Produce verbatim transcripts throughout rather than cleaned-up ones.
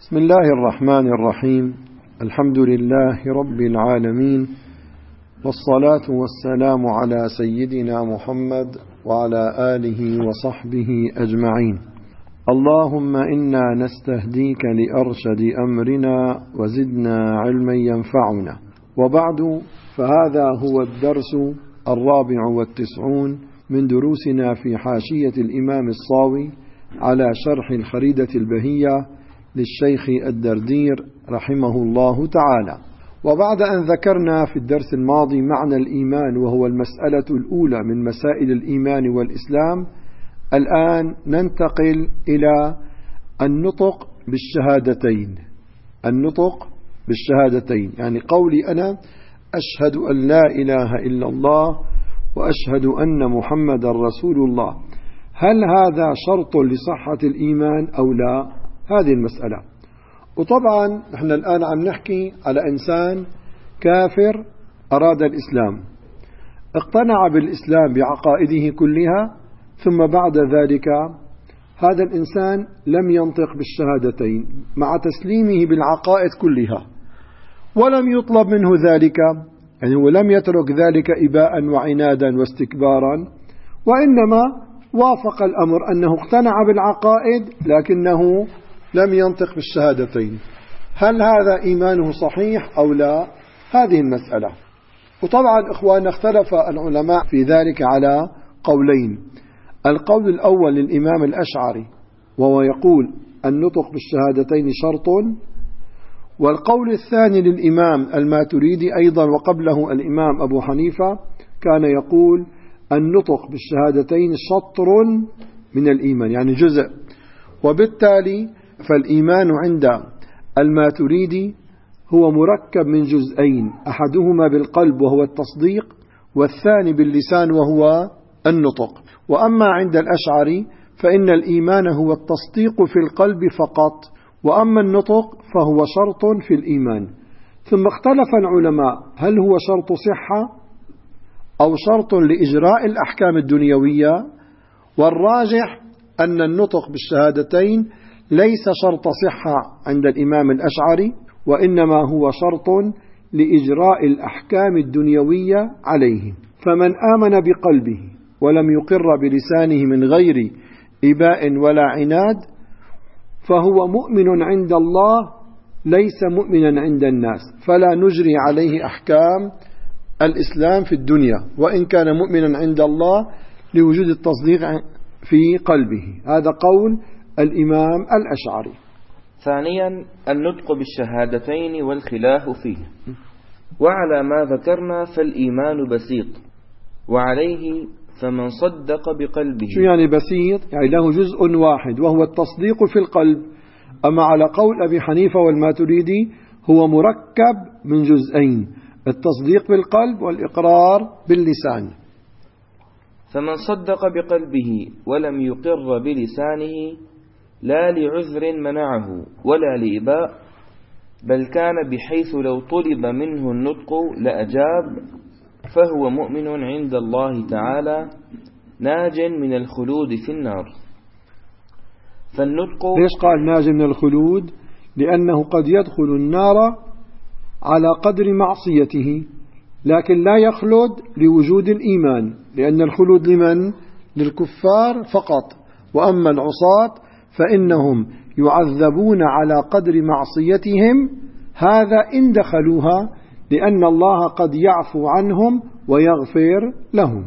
بسم الله الرحمن الرحيم. الحمد لله رب العالمين، والصلاة والسلام على سيدنا محمد وعلى آله وصحبه أجمعين. اللهم إنا نستهديك لأرشد أمرنا وزدنا علما ينفعنا. وبعد، فهذا هو الدرس الرابع والتسعون من دروسنا في حاشية الإمام الصاوي على شرح الخريدة البهية للشيخ الدردير رحمه الله تعالى. وبعد أن ذكرنا في الدرس الماضي معنى الإيمان وهو المسألة الأولى من مسائل الإيمان والإسلام، الآن ننتقل إلى النطق بالشهادتين. النطق بالشهادتين يعني قولي أنا أشهد أن لا إله إلا الله وأشهد أن محمد رسول الله، هل هذا شرط لصحة الإيمان أو لا؟ هذه المسألة. وطبعا نحن الآن عم نحكي على إنسان كافر أراد الإسلام، اقتنع بالإسلام بعقائده كلها، ثم بعد ذلك هذا الإنسان لم ينطق بالشهادتين مع تسليمه بالعقائد كلها، ولم يطلب منه ذلك، يعني هو لم يترك ذلك إباء وعنادا واستكبارا، وإنما وافق الأمر أنه اقتنع بالعقائد لكنه لم ينطق بالشهادتين. هل هذا إيمانه صحيح أو لا؟ هذه المسألة. وطبعا إخواننا اختلف العلماء في ذلك على قولين. القول الأول للإمام الأشعري وهو يقول النطق بالشهادتين شرط، والقول الثاني للإمام الماتريدي أيضا وقبله الإمام أبو حنيفة كان يقول النطق بالشهادتين شطر من الإيمان، يعني جزء. وبالتالي فالإيمان عند الماتريدي هو مركب من جزئين، أحدهما بالقلب وهو التصديق، والثاني باللسان وهو النطق. وأما عند الأشعري فإن الإيمان هو التصديق في القلب فقط، وأما النطق فهو شرط في الإيمان. ثم اختلف العلماء هل هو شرط صحة أو شرط لإجراء الأحكام الدنيوية، والراجح أن النطق بالشهادتين ليس شرط صحة عند الإمام الأشعري، وإنما هو شرط لإجراء الأحكام الدنيوية عليه. فمن آمن بقلبه ولم يقر بلسانه من غير إباء ولا عناد فهو مؤمن عند الله ليس مؤمنا عند الناس، فلا نجري عليه أحكام الإسلام في الدنيا، وإن كان مؤمنا عند الله لوجود التصديق في قلبه. هذا قول الإمام الأشعري. ثانيا النطق بالشهادتين والخلاف فيه. وعلى ما ذكرنا فالإيمان بسيط، وعليه فمن صدق بقلبه. شو يعني بسيط؟ يعني له جزء واحد وهو التصديق في القلب. أما على قول أبي حنيفة والماتريدي هو مركب من جزئين، التصديق بالقلب والإقرار باللسان. فمن صدق بقلبه ولم يقر بلسانه لا لعذر منعه ولا لإباء، بل كان بحيث لو طلب منه النطق لأجاب، فهو مؤمن عند الله تعالى ناج من الخلود في النار. فالنطق ليش قال ناج من الخلود؟ لأنه قد يدخل النار على قدر معصيته، لكن لا يخلد لوجود الإيمان، لأن الخلود لمن؟ للكفار فقط، وأما العصاة فإنهم يعذبون على قدر معصيتهم، هذا إن دخلوها، لأن الله قد يعفو عنهم ويغفر لهم.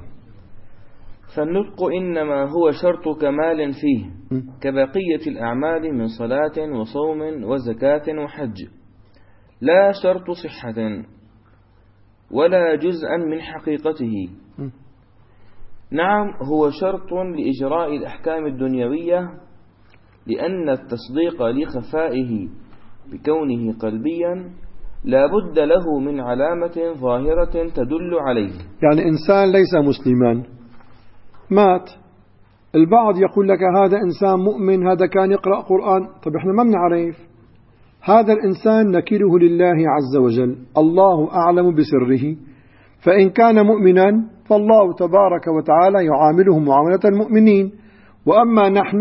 فالنطق إنما هو شرط كمال فيه كبقية الأعمال من صلاة وصوم وزكاة وحج، لا شرط صحة ولا جزءا من حقيقته. نعم هو شرط لإجراء الأحكام الدنيوية، لأن التصديق لخفائه بكونه قلبيا لا بد له من علامة ظاهرة تدل عليه. يعني إنسان ليس مسلما مات، البعض يقول لك هذا إنسان مؤمن، هذا كان يقرأ قرآن. طب إحنا ما بنعرف هذا الإنسان، نكله لله عز وجل، الله أعلم بسره. فإن كان مؤمنا فالله تبارك وتعالى يعامله معاملة المؤمنين، وأما نحن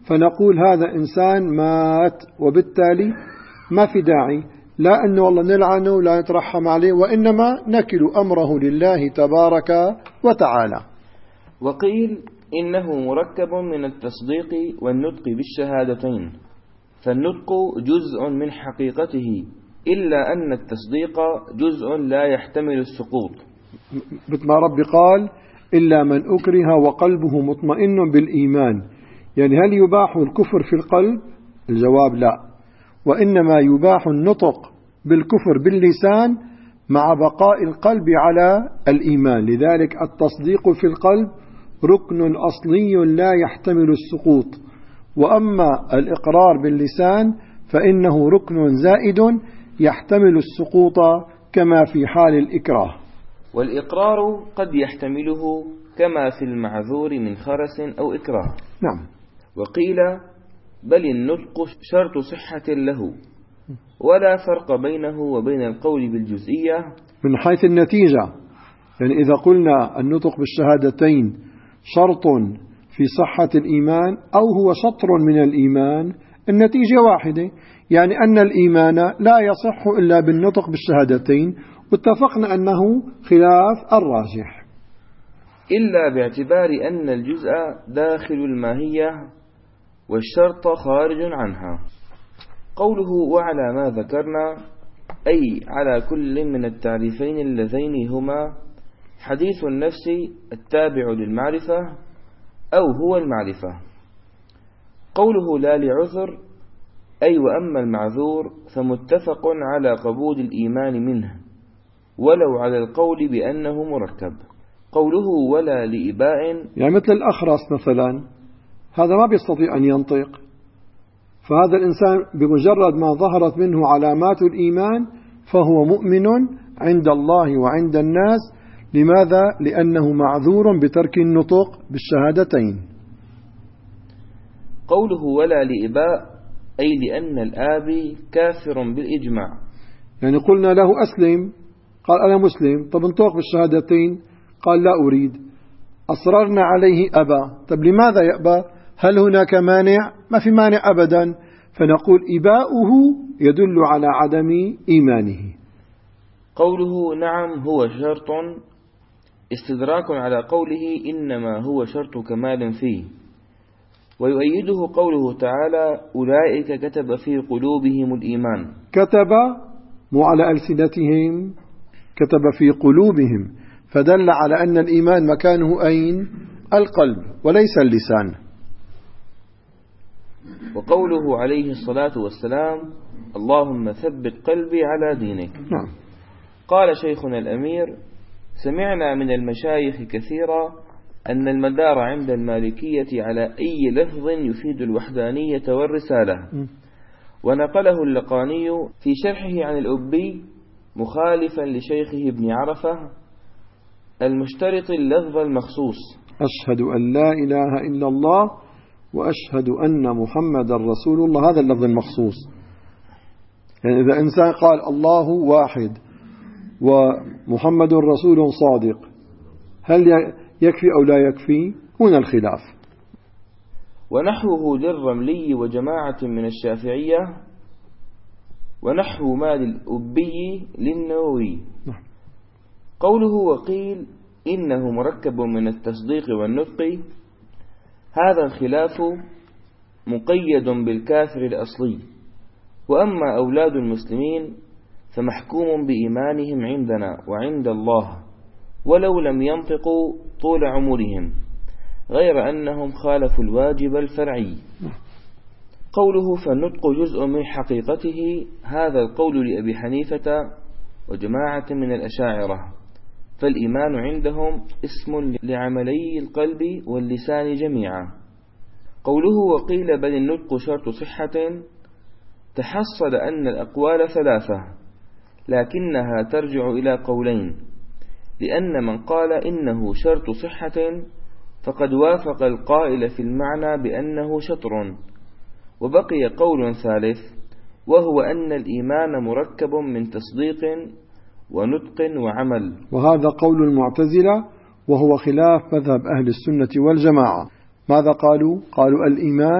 فنقول هذا إنسان مات، وبالتالي ما في داعي لا أنه والله نلعنه لا نترحم عليه، وإنما نكل أمره لله تبارك وتعالى. وقيل إنه مركب من التصديق والنطق بالشهادتين، فالنطق جزء من حقيقته، إلا أن التصديق جزء لا يحتمل السقوط، مثل ما ربي قال إلا من أكره وقلبه مطمئن بالإيمان. يعني هل يباح الكفر في القلب؟ الجواب لا، وإنما يباح النطق بالكفر باللسان مع بقاء القلب على الإيمان. لذلك التصديق في القلب ركن أصلي لا يحتمل السقوط، وأما الإقرار باللسان فإنه ركن زائد يحتمل السقوط كما في حال الإكراه. والإقرار قد يحتمله كما في المعذور من خرس أو إكراه. نعم. وقيل بل النطق شرط صحة له، ولا فرق بينه وبين القول بالجزئية من حيث النتيجة. يعني إذا قلنا النطق بالشهادتين شرط في صحة الإيمان أو هو شطر من الإيمان، النتيجة واحدة، يعني أن الإيمان لا يصح إلا بالنطق بالشهادتين، واتفقنا أنه خلاف الراجح، إلا باعتبار أن الجزء داخل الماهية والشرط خارج عنها. قوله وعلى ما ذكرنا أي على كل من التعريفين اللذين هما حديث النفس التابع للمعرفة أو هو المعرفة. قوله لا لعذر أي وأما المعذور فمتفق على قبول الإيمان منه ولو على القول بأنه مركب. قوله ولا لإباء يعني مثل الأخرس مثلا، هذا ما بيستطيع أن ينطق، فهذا الإنسان بمجرد ما ظهرت منه علامات الإيمان فهو مؤمن عند الله وعند الناس. لماذا؟ لأنه معذور بترك النطق بالشهادتين. قوله ولا لإباء أي لأن الآب كافر بالإجماع. يعني قلنا له أسلم، قال أنا مسلم، طب انطق بالشهادتين، قال لا أريد، أصررنا عليه أبا. طب لماذا يأبى؟ هل هناك مانع؟ ما في مانع أبدا، فنقول إباؤه يدل على عدم إيمانه. قوله نعم هو شرط استدراك على قوله إنما هو شرط كمال فيه، ويؤيده قوله تعالى أولئك كتب في قلوبهم الإيمان. كتب مو على ألسنتهم، كتب في قلوبهم، فدل على أن الإيمان مكانه أين؟ القلب وليس اللسان. وقوله عليه الصلاة والسلام اللهم ثبت قلبي على دينك. نعم. قال شيخنا الأمير سمعنا من المشايخ كثيرا أن المدار عند المالكية على أي لفظ يفيد الوحدانية والرسالة، ونقله اللقاني في شرحه عن الأبي مخالفا لشيخه ابن عرفة المشترط اللفظ المخصوص أشهد أن لا إله إلا الله وأشهد أن محمد رسول الله، هذا اللفظ المخصوص. يعني إذا إنسان قال الله واحد ومحمد رسول صادق، هل يكفي أو لا يكفي؟ هنا الخلاف. ونحوه للرملي وجماعة من الشافعية، ونحو ما للأبي للنووي. قوله وقيل إنه مركب من التصديق والنطق، هذا الخلاف مقيد بالكافر الأصلي، وأما أولاد المسلمين فمحكوم بإيمانهم عندنا وعند الله ولو لم ينطقوا طول عمرهم، غير أنهم خالفوا الواجب الفرعي. قوله فالنطق جزء من حقيقته، هذا القول لأبي حنيفة وجماعة من الأشاعرة، فالإيمان عندهم اسم لعملي القلب واللسان جميعا. قوله وقيل بل النطق شرط صحة، تحصل أن الأقوال ثلاثة لكنها ترجع إلى قولين، لأن من قال إنه شرط صحة فقد وافق القائل في المعنى بأنه شطر، وبقي قول ثالث وهو أن الإيمان مركب من تصديق ونطق وعمل، وهذا قول المعتزلة وهو خلاف مذهب أهل السنة والجماعة. ماذا قالوا؟ قالوا الإيمان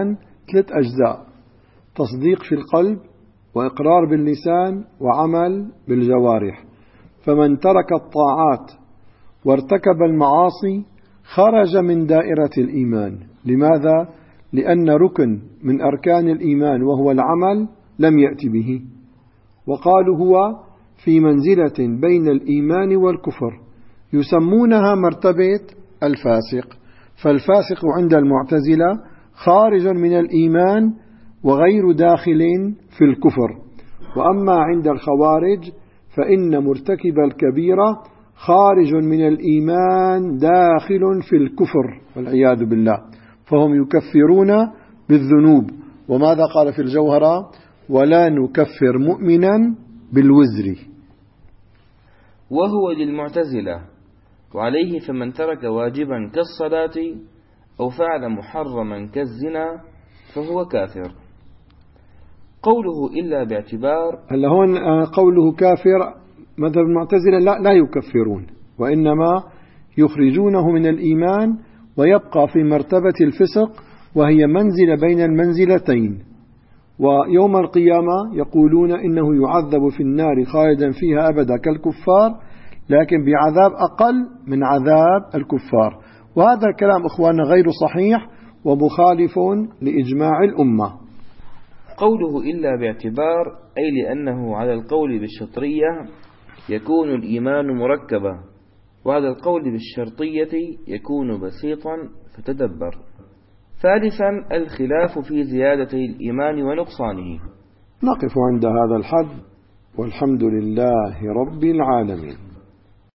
ثلاث أجزاء: تصديق في القلب، وإقرار باللسان، وعمل بالجوارح. فمن ترك الطاعات وارتكب المعاصي خرج من دائرة الإيمان. لماذا؟ لأن ركن من أركان الإيمان وهو العمل لم يأتي به، وقالوا هو في منزلة بين الإيمان والكفر، يسمونها مرتبة الفاسق. فالفاسق عند المعتزلة خارج من الإيمان وغير داخل في الكفر. وأما عند الخوارج فإن مرتكب الكبيرة خارج من الإيمان داخل في الكفر والعياذ بالله، فهم يكفرون بالذنوب. وماذا قال في الجوهرة؟ ولا نكفر مؤمنا بالوزر. وهو للمعتزلة. وعليه فمن ترك واجبا كالصلاة أو فعل محرما كالزنا فهو كافر. قوله إلا باعتبار، هل هون قوله كافر مذهب المعتزلة لا, لا يكفرون، وإنما يخرجونه من الإيمان ويبقى في مرتبة الفسق، وهي منزلة بين المنزلتين. ويوم القيامة يقولون إنه يعذب في النار خالدا فيها أبدا كالكفار، لكن بعذاب أقل من عذاب الكفار. وهذا الكلام إخواننا غير صحيح ومخالف لإجماع الأمة. قوله إلا باعتبار أي لأنه على القول بالشطرية يكون الإيمان مركبا، وعلى القول بالشرطية يكون بسيطا، فتدبر. ثالثا الخلاف في زيادة الإيمان ونقصانه. نقف عند هذا الحد، والحمد لله رب العالمين.